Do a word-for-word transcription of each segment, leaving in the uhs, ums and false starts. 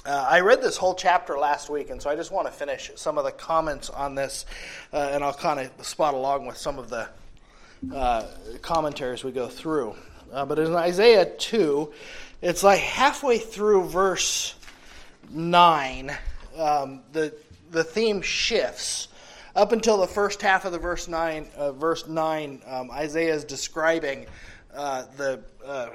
Uh, I read this whole chapter last week, and so I just want to finish some of the comments on this, uh, and I'll kind of spot along with some of the uh, commentaries we go through. Uh, but in Isaiah two, it's like halfway through verse nine, um, the the theme shifts. Up until the first half of the verse nine, uh, verse nine, um, Isaiah is describing uh, the uh,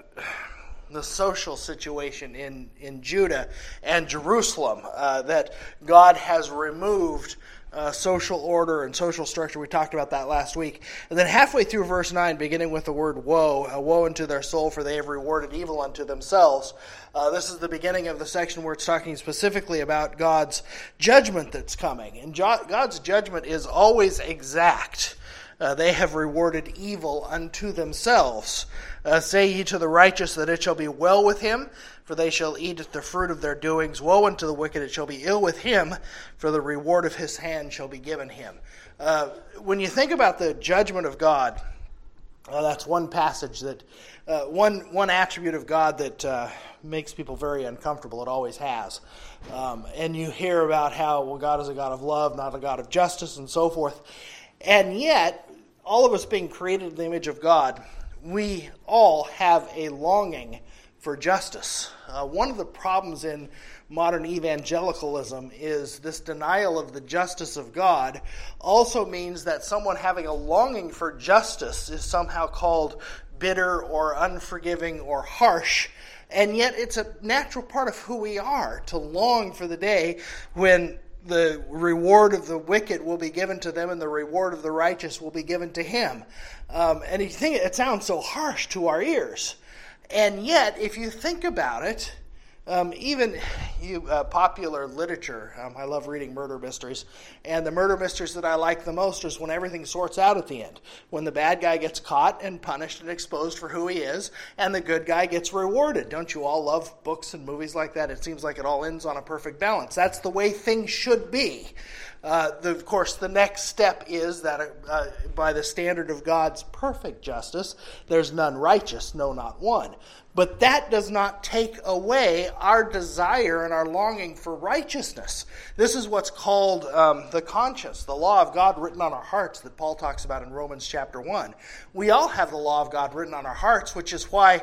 the social situation in, in Judah and Jerusalem, uh, that God has removed uh, social order and social structure. We talked about that last week. And then halfway through verse nine, beginning with the word woe, uh, woe unto their soul, for they have rewarded evil unto themselves. Uh, this is the beginning of the section where it's talking specifically about God's judgment that's coming. And jo- God's judgment is always exact. Uh, they have rewarded evil unto themselves. Uh, say ye to the righteous that it shall be well with him, for they shall eat the fruit of their doings. Woe unto the wicked, it shall be ill with him, for the reward of his hand shall be given him. Uh, when you think about the judgment of God, uh, that's one passage that, uh, one one attribute of God that uh, makes people very uncomfortable. It always has. Um, and you hear about how, well, God is a God of love, not a God of justice, and so forth. And yet, all of us being created in the image of God, we all have a longing for justice. Uh, one of the problems in modern evangelicalism is this denial of the justice of God also means that someone having a longing for justice is somehow called bitter or unforgiving or harsh. And yet it's a natural part of who we are to long for the day when the reward of the wicked will be given to them and the reward of the righteous will be given to him. Um, and you think it sounds so harsh to our ears. And yet, if you think about it, um, even you uh, popular literature, um, I love reading murder mysteries, and the murder mysteries that I like the most is when everything sorts out at the end. When the bad guy gets caught and punished and exposed for who he is, and the good guy gets rewarded. Don't you all love books and movies like that? It seems like it all ends on a perfect balance. That's the way things should be. Uh, the, of course, the next step is that uh, by the standard of God's perfect justice, there's none righteous, no, not one. But that does not take away our desire and our longing for righteousness. This is what's called um, the conscience, the law of God written on our hearts that Paul talks about in Romans chapter one. We all have the law of God written on our hearts, which is why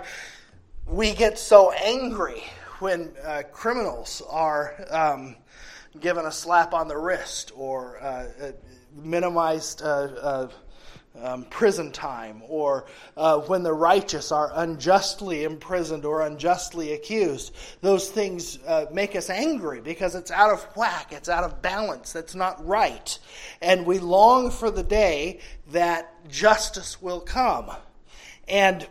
we get so angry when uh, criminals are um, given a slap on the wrist or uh, minimized uh, uh, um, prison time, or uh, when the righteous are unjustly imprisoned or unjustly accused. Those things uh, make us angry because it's out of whack, it's out of balance, that's not right. And we long for the day that justice will come. And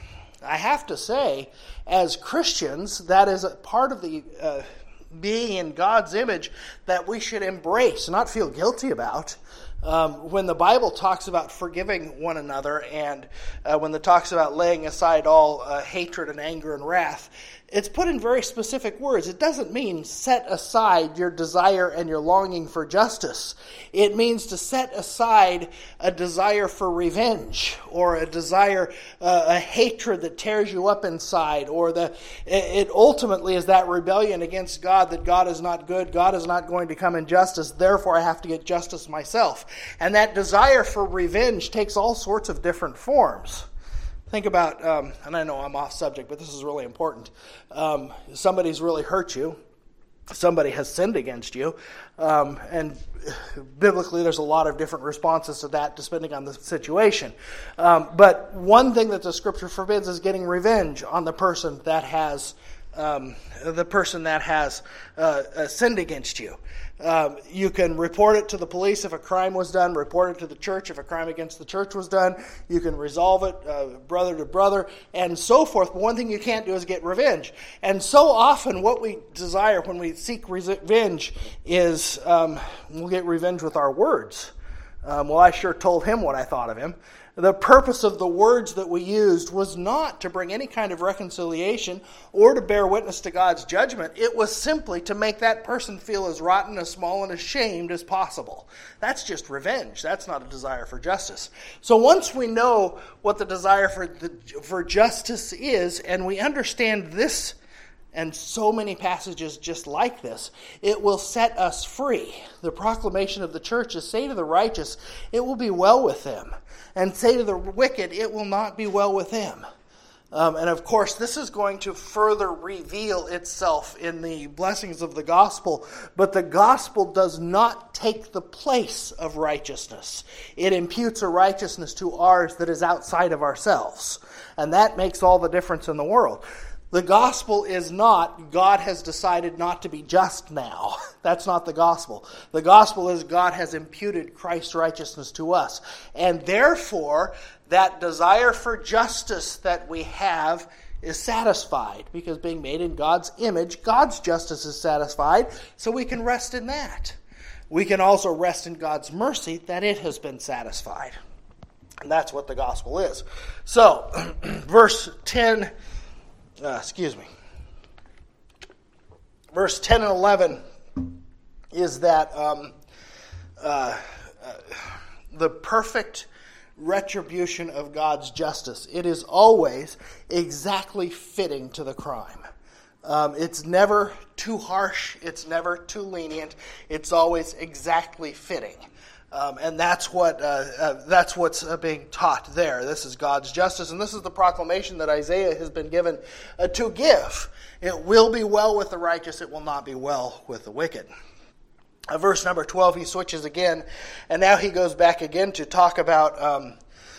I have to say, as Christians, that is a part of the uh, being in God's image that we should embrace, not feel guilty about. Um, when the Bible talks about forgiving one another, and uh, when it talks about laying aside all uh, hatred and anger and wrath, it's put in very specific words. It doesn't mean set aside your desire and your longing for justice. It means to set aside a desire for revenge, or a desire, uh, a hatred that tears you up inside, or the it ultimately is that rebellion against God, that God is not good, God is not going to come in justice, therefore I have to get justice myself. And that desire for revenge takes all sorts of different forms. Think about, um, and I know I'm off subject, but this is really important. Um, somebody's really hurt you. Somebody has sinned against you. Um, and biblically, there's a lot of different responses to that, depending on the situation. Um, but one thing that the Scripture forbids is getting revenge on the person that has um, the person that has uh, uh, sinned against you. Um, you can report it to the police if a crime was done, report it to the church if a crime against the church was done. You can resolve it uh, brother to brother and so forth. But one thing you can't do is get revenge. And so often what we desire when we seek revenge is um, we'll get revenge with our words. Um, well, I sure told him what I thought of him. The purpose of the words that we used was not to bring any kind of reconciliation or to bear witness to God's judgment. It was simply to make that person feel as rotten, as small, and ashamed as possible. That's just revenge. That's not a desire for justice. So once we know what the desire for the, for justice is, and we understand this and so many passages just like this. It will set us free. The proclamation of the church is, say to the righteous, it will be well with them. And say to the wicked, it will not be well with them. Um, and of course, this is going to further reveal itself in the blessings of the gospel. But the gospel does not take the place of righteousness. It imputes a righteousness to ours that is outside of ourselves. And that makes all the difference in the world. The gospel is not, God has decided not to be just now. That's not the gospel. The gospel is God has imputed Christ's righteousness to us. And therefore, that desire for justice that we have is satisfied. Because being made in God's image, God's justice is satisfied, so we can rest in that. We can also rest in God's mercy that it has been satisfied. And that's what the gospel is. So, verse ten... Uh, excuse me. Verse ten and eleven is that um, uh, uh, the perfect retribution of God's justice. It is always exactly fitting to the crime. Um, it's never too harsh. It's never too lenient. It's always exactly fitting. Um, and that's what uh, uh, that's what's uh, being taught there. This is God's justice, and this is the proclamation that Isaiah has been given uh, to give. It will be well with the righteous, it will not be well with the wicked. Uh, verse number twelve, he switches again, and now he goes back again to talk about um,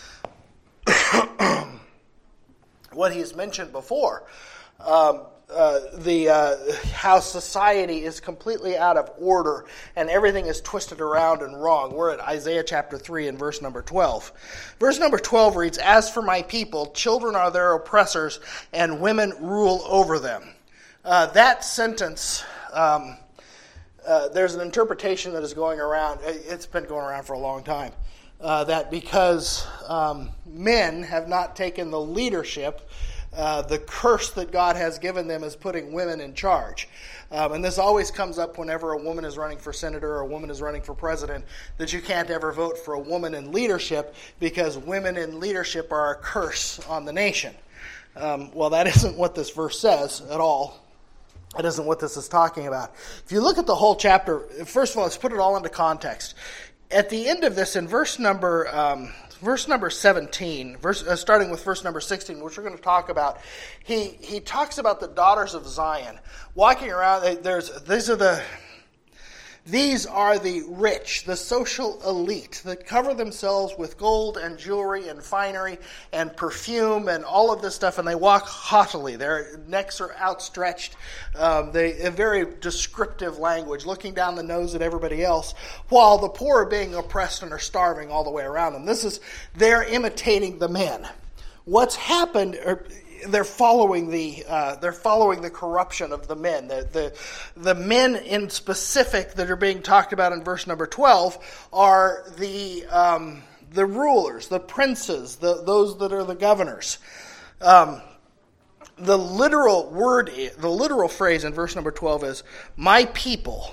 what he's mentioned before. Um, Uh, the uh, how society is completely out of order and everything is twisted around and wrong. We're at Isaiah chapter three and verse number twelve. Verse number twelve reads, "As for my people, children are their oppressors, and women rule over them." Uh, that sentence, um, uh, there's an interpretation that is going around. It's been going around for a long time. Uh, that because um, men have not taken the leadership, Uh, the curse that God has given them is putting women in charge. Um, and this always comes up whenever a woman is running for senator or a woman is running for president, that you can't ever vote for a woman in leadership because women in leadership are a curse on the nation. Um, well, that isn't what this verse says at all. That isn't what this is talking about. If you look at the whole chapter, first of all, let's put it all into context. At the end of this, in verse number... Um, Verse number seventeen, verse, uh, starting with verse number sixteen, which we're going to talk about, he he talks about the daughters of Zion walking around. There's these are the these are the rich, the social elite that cover themselves with gold and jewelry and finery and perfume and all of this stuff, and they walk haughtily. Their necks are outstretched. Um, they a very descriptive language, looking down the nose at everybody else, while the poor are being oppressed and are starving all the way around them. This is they're imitating the men. What's happened? Or, They're following the uh, they're following the corruption of the men. The, the the men in specific that are being talked about in verse number twelve are the um, the rulers, the princes, the those that are the governors. Um, the literal word, the literal phrase in verse number twelve is "my people."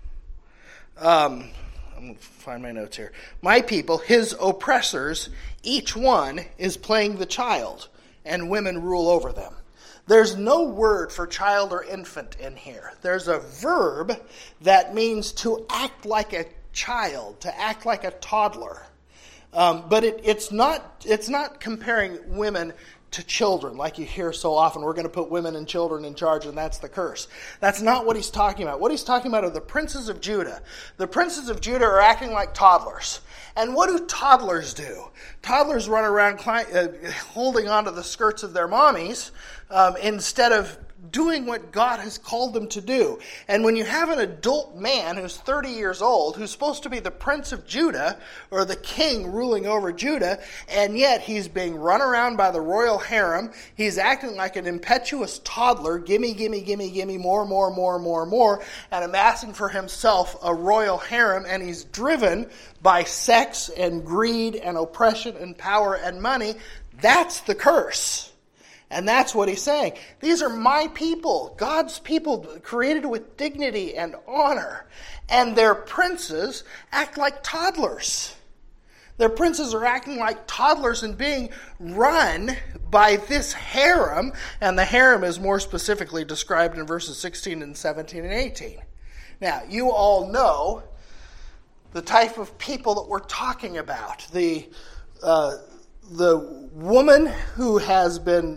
Um, I'm going to find my notes here. My people, his oppressors, each one is playing the child, and women rule over them. There's no word for child or infant in here. There's a verb that means to act like a child, to act like a toddler. Um, but it, it's not it's not comparing women to children like you hear so often. We're going to put women and children in charge and that's the curse. That's not what he's talking about. What he's talking about are the princes of Judah. The princes of Judah are acting like toddlers. And what do toddlers do? Toddlers run around uh, holding onto the skirts of their mommies um, instead of doing what God has called them to do. And when you have an adult man who's thirty years old, who's supposed to be the prince of Judah, or the king ruling over Judah, and yet he's being run around by the royal harem, he's acting like an impetuous toddler, gimme, gimme, gimme, gimme, more, more, more, more, more, and amassing for himself a royal harem, and he's driven by sex and greed and oppression and power and money. That's the curse. And that's what he's saying. These are my people, God's people, created with dignity and honor. And their princes act like toddlers. Their princes are acting like toddlers and being run by this harem, and the harem is more specifically described in verses sixteen and seventeen and eighteen. Now, you all know the type of people that we're talking about. The, uh, the woman who has been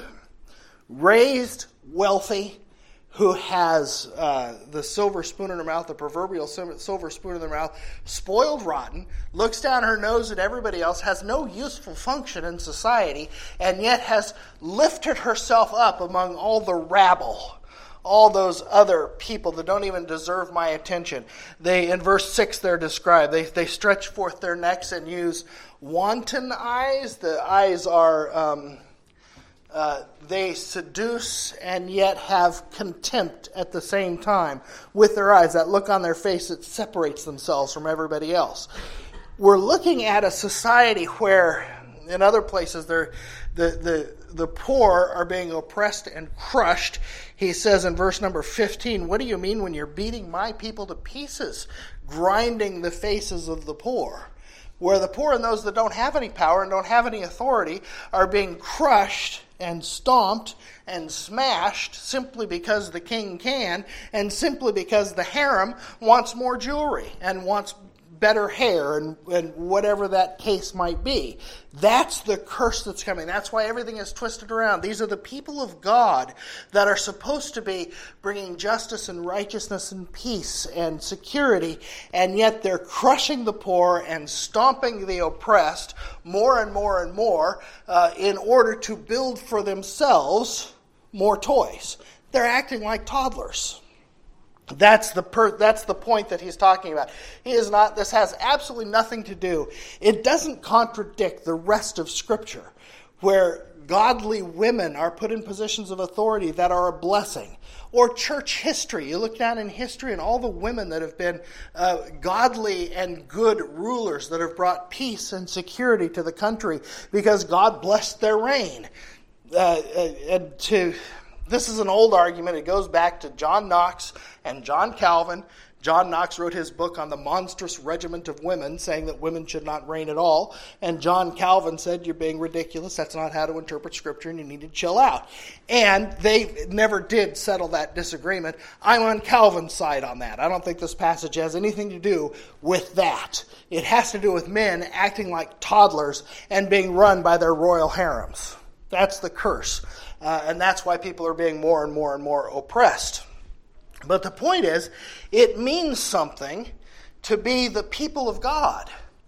raised wealthy, who has uh, the silver spoon in her mouth, the proverbial silver spoon in her mouth, spoiled rotten, looks down her nose at everybody else, has no useful function in society, and yet has lifted herself up among all the rabble, all those other people that don't even deserve my attention. They, in verse six, they're described. They, they stretch forth their necks and use wanton eyes. The eyes are... Um, Uh, they seduce and yet have contempt at the same time with their eyes. That look on their face that separates themselves from everybody else. We're looking at a society where, in other places, the, the, the poor are being oppressed and crushed. He says in verse number fifteen, what do you mean when you're beating my people to pieces, grinding the faces of the poor? Where the poor and those that don't have any power and don't have any authority are being crushed and stomped and smashed simply because the king can, and simply because the harem wants more jewelry and wants better hair and, and whatever that case might be. That's the curse that's coming. That's why everything is twisted around. These are the people of God that are supposed to be bringing justice and righteousness and peace and security, and yet they're crushing the poor and stomping the oppressed more and more and more uh, in order to build for themselves more toys. They're acting like toddlers. That's the per, that's the point that he's talking about. He is not. This has absolutely nothing to do. It doesn't contradict the rest of Scripture, where godly women are put in positions of authority that are a blessing. Or church history. You look down in history and all the women that have been uh, godly and good rulers that have brought peace and security to the country because God blessed their reign. Uh, and to... This is an old argument. It goes back to John Knox and John Calvin. John Knox wrote his book on the monstrous regiment of women, saying that women should not reign at all. And John Calvin said, you're being ridiculous. That's not how to interpret Scripture, and you need to chill out. And they never did settle that disagreement. I'm on Calvin's side on that. I don't think this passage has anything to do with that. It has to do with men acting like toddlers and being run by their royal harems. That's the curse. Uh, and that's why people are being more and more and more oppressed. But the point is, it means something to be the people of God.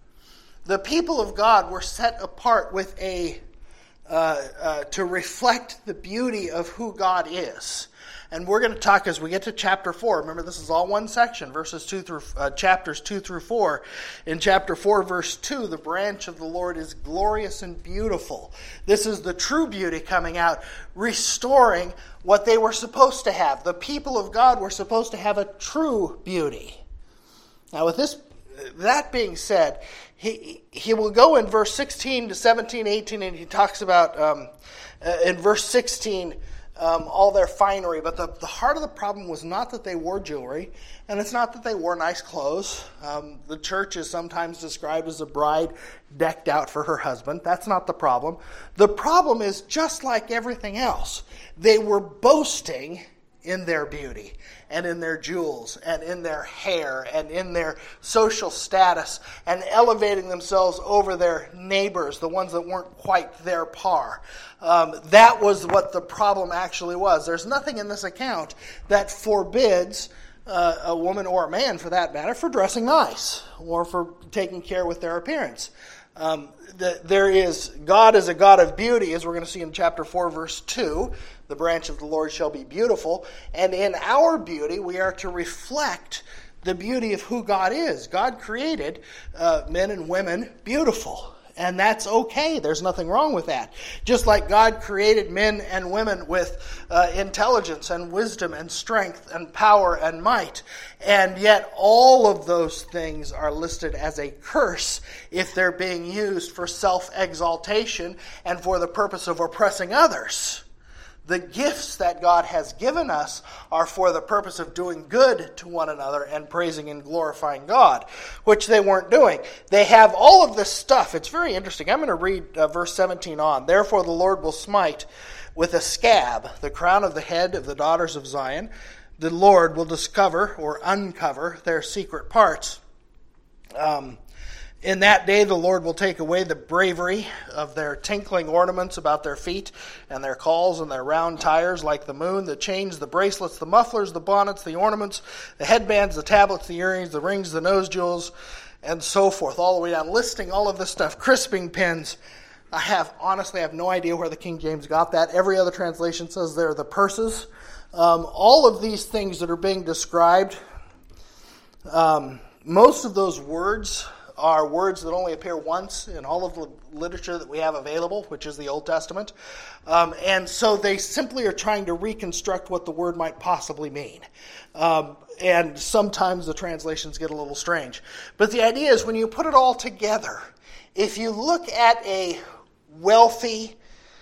The people of God were set apart with a uh, uh, to reflect the beauty of who God is. And we're going to talk as we get to chapter four. Remember, this is all one section, verses two through uh, chapters two through four. In chapter four, verse two, the branch of the Lord is glorious and beautiful. This is the true beauty coming out, restoring what they were supposed to have. The people of God were supposed to have a true beauty. Now, with this, that being said, he he will go in verse sixteen to seventeen, eighteen, and he talks about um, uh, in verse sixteen. Um, all their finery, but the, the heart of the problem was not that they wore jewelry, and it's not that they wore nice clothes. Um, the church is sometimes described as a bride decked out for her husband. That's not the problem. The problem is, just like everything else, they were boasting in their beauty and in their jewels and in their hair and in their social status and elevating themselves over their neighbors, the ones that weren't quite their par. Um, that was what the problem actually was. There's nothing in this account that forbids uh, a woman or a man, for that matter, for dressing nice or for taking care with their appearance. Um, the, there is, God is a God of beauty, as we're going to see in chapter four, verse two. The branch of the Lord shall be beautiful. And in our beauty, we are to reflect the beauty of who God is. God created uh, men and women beautiful. And that's okay. There's nothing wrong with that. Just like God created men and women with uh, intelligence and wisdom and strength and power and might. And yet all of those things are listed as a curse if they're being used for self-exaltation and for the purpose of oppressing others. The gifts that God has given us are for the purpose of doing good to one another and praising and glorifying God, which they weren't doing. They have all of this stuff. It's very interesting. I'm going to read uh, verse seventeen on. Therefore the Lord will smite with a scab the crown of the head of the daughters of Zion. The Lord will discover or uncover their secret parts. Um, in that day the Lord will take away the bravery of their tinkling ornaments about their feet, and their calls and their round tires like the moon, the chains, the bracelets, the mufflers, the bonnets, the ornaments, the headbands, the tablets, the earrings, the rings, the nose jewels, and so forth, all the way down, listing all of this stuff, crisping pins. I have, honestly, I have no idea where the King James got that. Every other translation says they're the purses. Um, all of these things that are being described, um, most of those words are words that only appear once in all of the literature that we have available, which is the Old Testament. Um, and so they simply are trying to reconstruct what the word might possibly mean. Um, and sometimes the translations get a little strange. But the idea is when you put it all together, if you look at a wealthy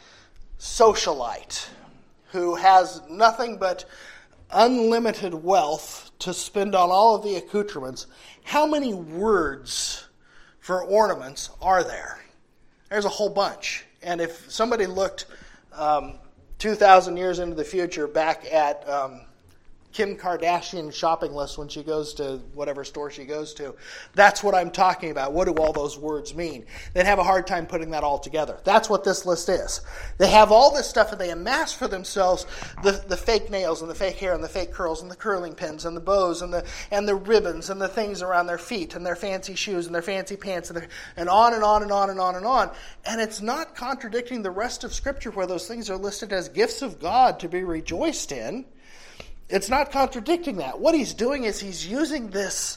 socialite who has nothing but unlimited wealth to spend on all of the accoutrements, how many words for ornaments are there? There's a whole bunch. And if somebody looked um, two thousand years into the future back at um, Kim Kardashian's shopping list when she goes to whatever store she goes to, that's what I'm talking about. What do all those words mean? They'd have a hard time putting that all together. That's what this list is. They have all this stuff and they amass for themselves the, the fake nails and the fake hair and the fake curls and the curling pins and the bows and the and the ribbons and the things around their feet and their fancy shoes and their fancy pants and, their, and on and on and on and on and on. And it's not contradicting the rest of Scripture where those things are listed as gifts of God to be rejoiced in. It's not contradicting that. What he's doing is he's using this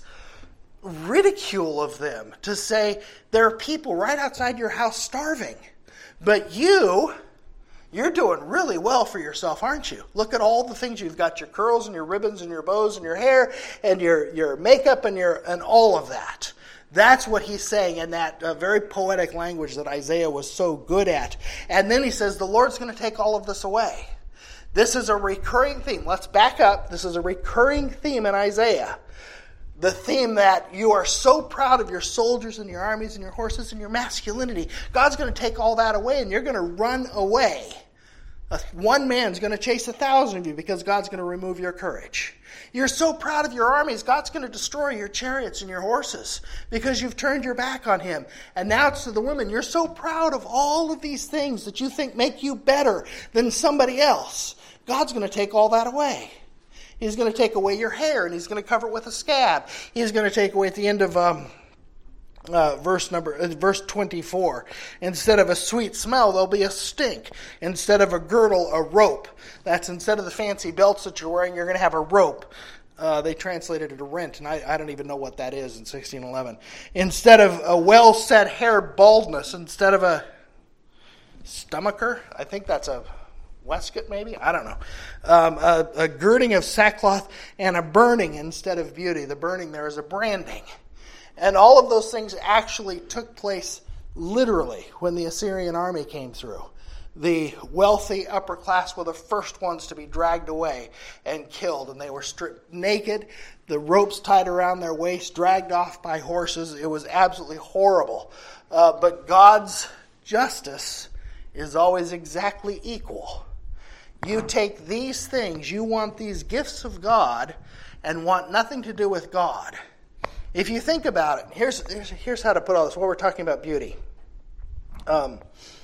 ridicule of them to say there are people right outside your house starving. But you, you're doing really well for yourself, aren't you? Look at all the things you've got, your curls and your ribbons and your bows and your hair and your, your makeup and your and all of that. That's what he's saying in that uh, very poetic language that Isaiah was so good at. And then he says the Lord's going to take all of this away. This is a recurring theme. Let's back up. This is a recurring theme in Isaiah. The theme that you are so proud of your soldiers and your armies and your horses and your masculinity. God's going to take all that away and you're going to run away. One man's going to chase a thousand of you because God's going to remove your courage. You're so proud of your armies, God's going to destroy your chariots and your horses because you've turned your back on him. And now it's to the women. You're so proud of all of these things that you think make you better than somebody else. God's going to take all that away. He's going to take away your hair and he's going to cover it with a scab. He's going to take away at the end of um, uh, verse number uh, verse twenty-four. Instead of a sweet smell, there'll be a stink. Instead of a girdle, a rope. That's instead of the fancy belts that you're wearing, you're going to have a rope. Uh, they translated it a rent, and I, I don't even know what that is in sixteen eleven. Instead of a well-set hair, baldness. Instead of a stomacher, I think that's a waistcoat maybe? I don't know. Um, a, a girding of sackcloth and a burning instead of beauty. The burning there is a branding. And all of those things actually took place literally when the Assyrian army came through. The wealthy upper class were the first ones to be dragged away and killed. And they were stripped naked, the ropes tied around their waist, dragged off by horses. It was absolutely horrible. Uh, but God's justice is always exactly equal. You take these things, you want these gifts of God and want nothing to do with God. If you think about it, here's, here's, here's how to put all this. What we're talking about beauty. Um,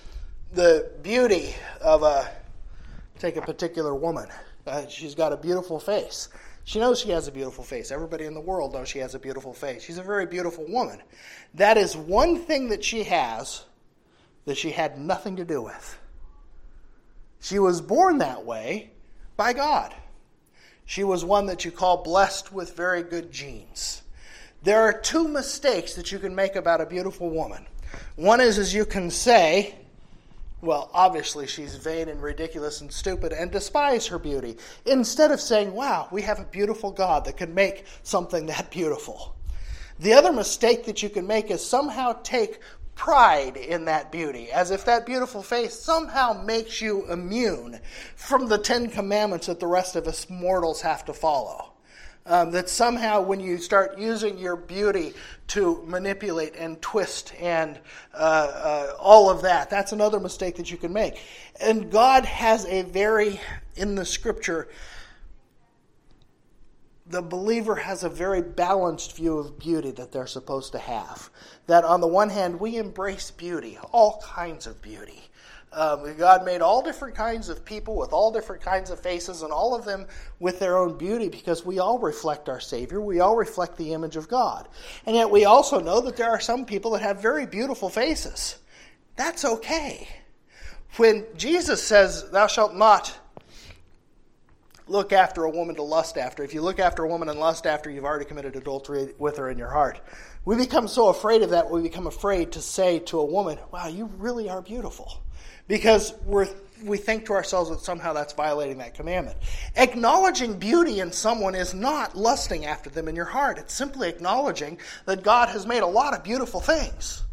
the beauty of a, take a particular woman. Uh, she's got a beautiful face. She knows she has a beautiful face. Everybody in the world knows she has a beautiful face. She's a very beautiful woman. That is one thing that she has that she had nothing to do with. She was born that way by God. She was one that you call blessed with very good genes. There are two mistakes that you can make about a beautiful woman. One is, is you can say, well, obviously she's vain and ridiculous and stupid and despise her beauty, instead of saying, wow, we have a beautiful God that can make something that beautiful. The other mistake that you can make is somehow take pride in that beauty, as if that beautiful face somehow makes you immune from the Ten Commandments that the rest of us mortals have to follow. Um, that somehow when you start using your beauty to manipulate and twist and uh, uh, all of that, that's another mistake that you can make. And God has a very, in the scripture, the believer has a very balanced view of beauty that they're supposed to have. That on the one hand, we embrace beauty, all kinds of beauty. Um, God made all different kinds of people with all different kinds of faces, and all of them with their own beauty, because we all reflect our Savior. We all reflect the image of God. And yet we also know that there are some people that have very beautiful faces. That's okay. When Jesus says, "Thou shalt not look after a woman to lust after," if you look after a woman and lust after, you've already committed adultery with her in your heart. We become so afraid of that, we become afraid to say to a woman, "Wow, you really are beautiful." Because we're, we think to ourselves that somehow that's violating that commandment. Acknowledging beauty in someone is not lusting after them in your heart. It's simply acknowledging that God has made a lot of beautiful things.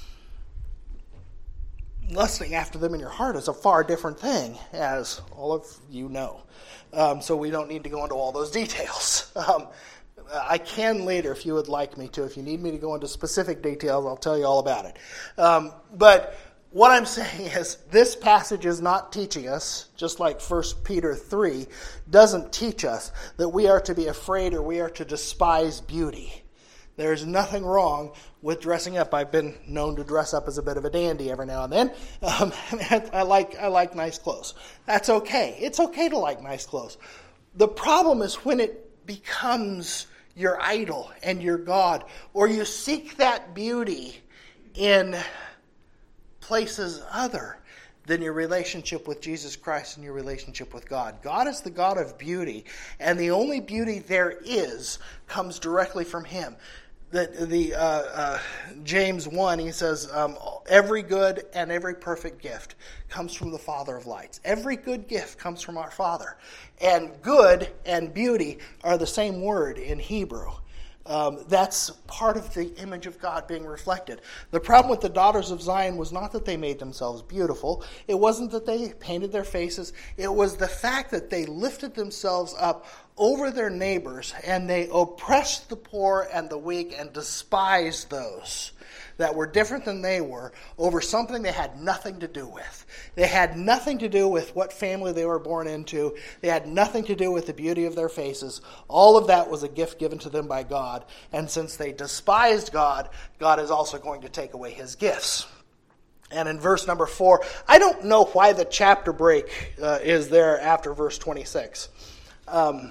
Lusting after them in your heart is a far different thing, as all of you know. Um, so we don't need to go into all those details. Um, I can later if you would like me to. If you need me to go into specific details, I'll tell you all about it. Um, but what I'm saying is this passage is not teaching us, just like First Peter three doesn't teach us, that we are to be afraid or we are to despise beauty. There's nothing wrong with dressing up. I've been known to dress up as a bit of a dandy every now and then. Um, I like I like nice clothes. That's okay. It's okay to like nice clothes. The problem is when it becomes your idol and your God, or you seek that beauty in places other than your relationship with Jesus Christ and your relationship with God. God is the God of beauty, and the only beauty there is comes directly from Him. The, the uh, uh, James one, he says, um, every good and every perfect gift comes from the Father of lights. Every good gift comes from our Father. And good and beauty are the same word in Hebrew. Um, that's part of the image of God being reflected. The problem with the daughters of Zion was not that they made themselves beautiful. It wasn't that they painted their faces. It was the fact that they lifted themselves up over their neighbors, and they oppressed the poor and the weak and despised those that were different than they were over something they had nothing to do with. They had nothing to do with what family they were born into. They had nothing to do with the beauty of their faces. All of that was a gift given to them by God. And since they despised God, God is also going to take away His gifts. And in verse number four, I don't know why the chapter break uh, is there after verse twenty-six. Um,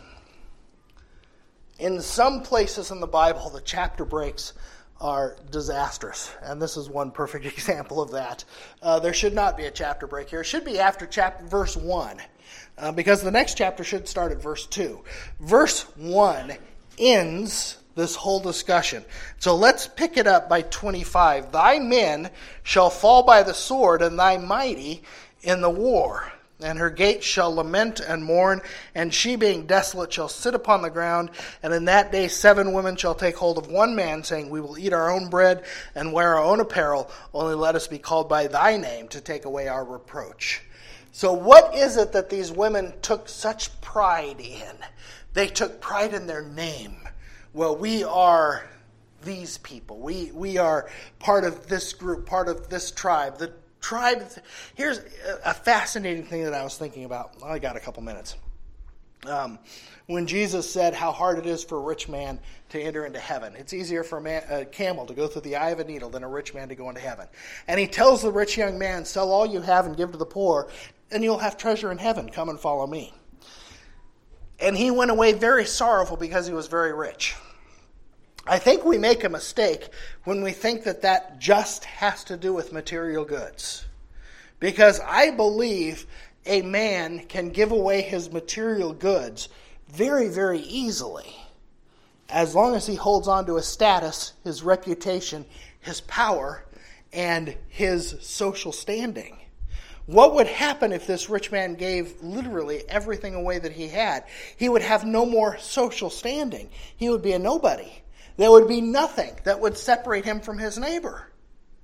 in some places in the Bible, the chapter breaks are disastrous, and this is one perfect example of that. Uh, there should not be a chapter break here. It should be after chapter verse one, uh, because the next chapter should start at verse two. Verse one ends this whole discussion. So let's pick it up by twenty-five. Thy men shall fall by the sword, and thy mighty in the war. And her gates shall lament and mourn, and she being desolate shall sit upon the ground. And in that day seven women shall take hold of one man, saying, We will eat our own bread and wear our own apparel, only let us be called by thy name to take away our reproach. So what is it that these women took such pride in? They took pride in their name. Well, we are these people. We, we are part of this group, part of this tribe. The tribe. Here's a fascinating thing that I was thinking about. I got a couple minutes. Um, when Jesus said how hard it is for a rich man to enter into heaven. It's easier for a, man, a camel to go through the eye of a needle than a rich man to go into heaven. And he tells the rich young man, sell all you have and give to the poor, and you'll have treasure in heaven. Come and follow me. And he went away very sorrowful because he was very rich. I think we make a mistake when we think that that just has to do with material goods. Because I believe a man can give away his material goods very, very easily, as long as he holds on to his status, his reputation, his power, and his social standing. What would happen if this rich man gave literally everything away that he had? He would have no more social standing. He would be a nobody. There would be nothing that would separate him from his neighbor.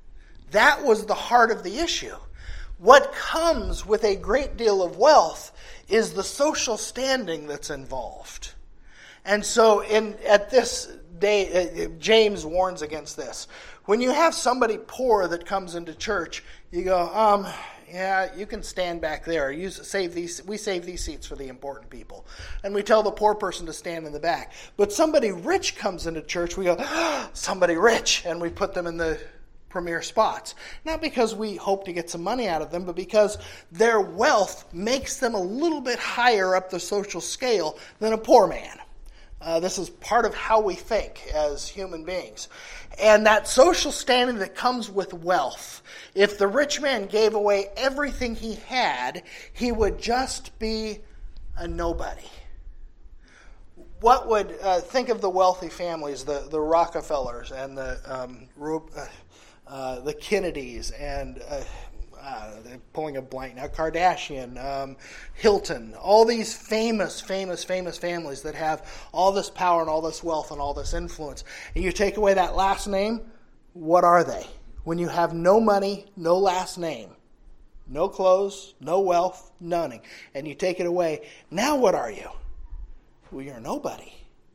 That was the heart of the issue. What comes with a great deal of wealth is the social standing that's involved. And so in at this day, James warns against this. When you have somebody poor that comes into church, you go, um, yeah, you can stand back there. You save these. We save these seats for the important people. And we tell the poor person to stand in the back. But somebody rich comes into church, we go, oh, somebody rich, and we put them in the premier spots. Not because we hope to get some money out of them, but because their wealth makes them a little bit higher up the social scale than a poor man. Uh, this is part of how we think as human beings. And that social standing that comes with wealth, if the rich man gave away everything he had, he would just be a nobody. What would, uh, think of the wealthy families, the, the Rockefellers and the um, uh, uh, the Kennedys and uh, Uh, they're pulling a blank now, Kardashian, um, Hilton, all these famous, famous, famous families that have all this power and all this wealth and all this influence. And you take away that last name, what are they? When you have no money, no last name, no clothes, no wealth, none, and you take it away, now what are you? Well, you're nobody.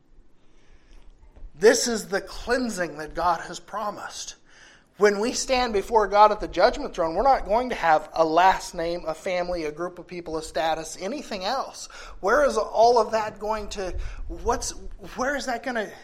This is the cleansing that God has promised. When we stand before God at the judgment throne, we're not going to have a last name, a family, a group of people, a status, anything else. Where is all of that going to, what's, where is that going to,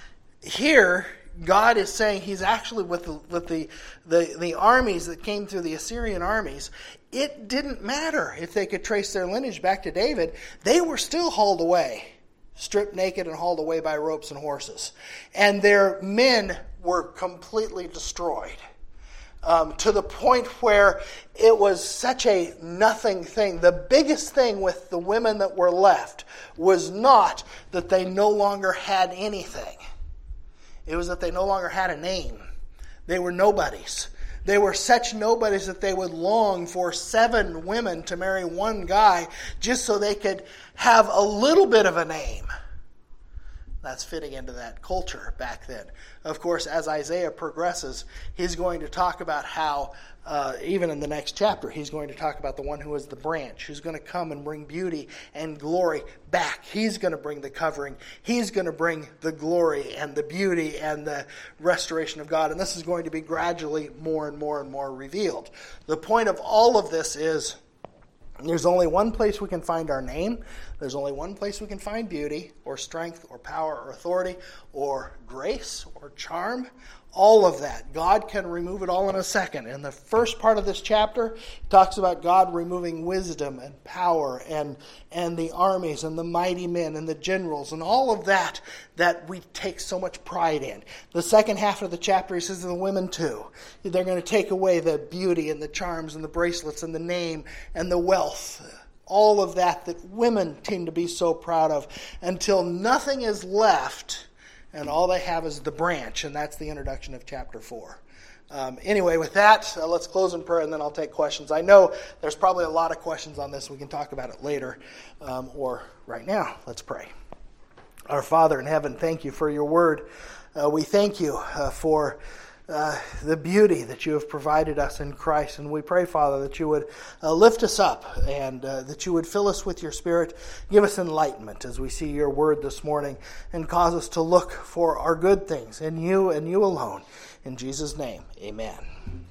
here, God is saying he's actually with the, with the, the, the armies that came through the Assyrian armies. It didn't matter if they could trace their lineage back to David. They were still hauled away, stripped naked and hauled away by ropes and horses. And their men were completely destroyed, um, to the point where it was such a nothing thing. The biggest thing with the women that were left was not that they no longer had anything. It was that they no longer had a name. They were nobodies. They were such nobodies that they would long for seven women to marry one guy just so they could have a little bit of a name. That's fitting into that culture back then. Of course, as Isaiah progresses, he's going to talk about how, uh, even in the next chapter, he's going to talk about the one who is the branch, who's going to come and bring beauty and glory back. He's going to bring the covering. He's going to bring the glory and the beauty and the restoration of God. And this is going to be gradually more and more and more revealed. The point of all of this is, there's only one place we can find our name. There's only one place we can find beauty or strength or power or authority or grace or charm. All of that. God can remove it all in a second. In the first part of this chapter, it talks about God removing wisdom and power and, and the armies and the mighty men and the generals and all of that that we take so much pride in. The second half of the chapter, he says, the women too. They're going to take away the beauty and the charms and the bracelets and the name and the wealth. All of that that women tend to be so proud of until nothing is left. And all they have is the branch, and that's the introduction of chapter four. Um, anyway, with that, uh, let's close in prayer, and then I'll take questions. I know there's probably a lot of questions on this. We can talk about it later, um, or right now. Let's pray. Our Father in heaven, thank you for your word. Uh, we thank you uh, for uh, the beauty that you have provided us in Christ, and we pray, Father, that you would uh, lift us up and uh, that you would fill us with your Spirit. Give us enlightenment as we see your word this morning and cause us to look for our good things in you and you alone. In Jesus' name, amen.